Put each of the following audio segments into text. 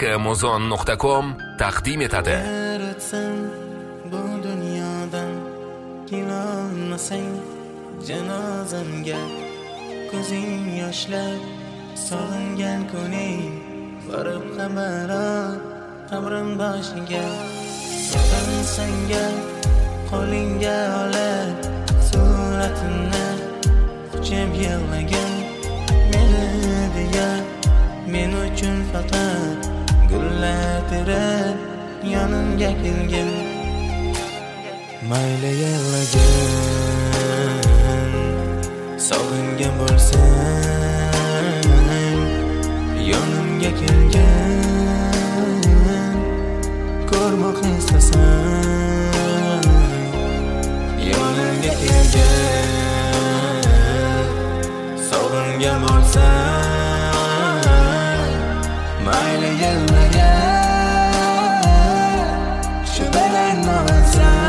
muzon.com taqdim etadi. Bu dunyodan kelolmasang janozamga ko'zing yoshlab sog'ingan kuning borib xabaro qabrim boshiga sanga qo'lingga olib suratimni quchib yig'lagan meni deya men uchun faqat gullar terib yonimga kelgin. Mayli yig'lagin sog'ingan bo'lsang yonimga kelgin. Ko'rmoq istasang yonimga kelgin. Sog'ingan bo'lsang mayli yig'lagin shu bilan no'lsang.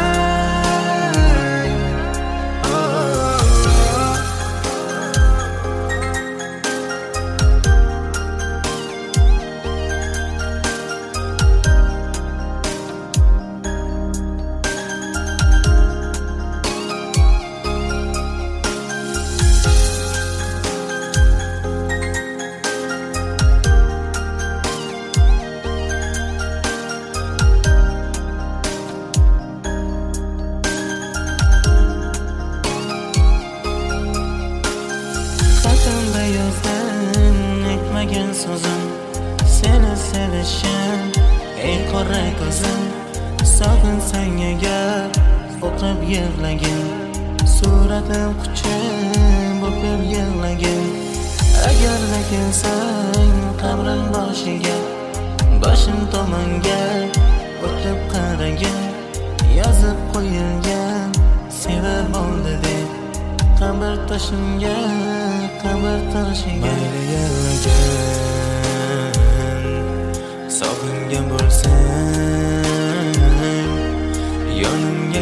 Aytmagan so'zim seni sevishim ey qora ko'zim. Sog'insang agar o'qib yig'lagin suratim quchib o'pib yig'lagin. Agarda kelsang qabrim boshiga boshim tomonga o'tib qaragin. Yozib qo'yilgan sevib oldi deb qabr toshimga mayli yig'lagin sog'ingan bo'lsang yonimga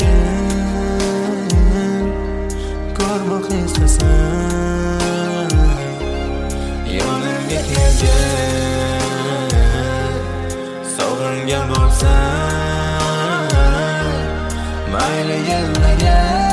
kelgin. Ko'rmoq istasang yonimga kelgin. Sog'ingan bo'lsang mayli yig'lagin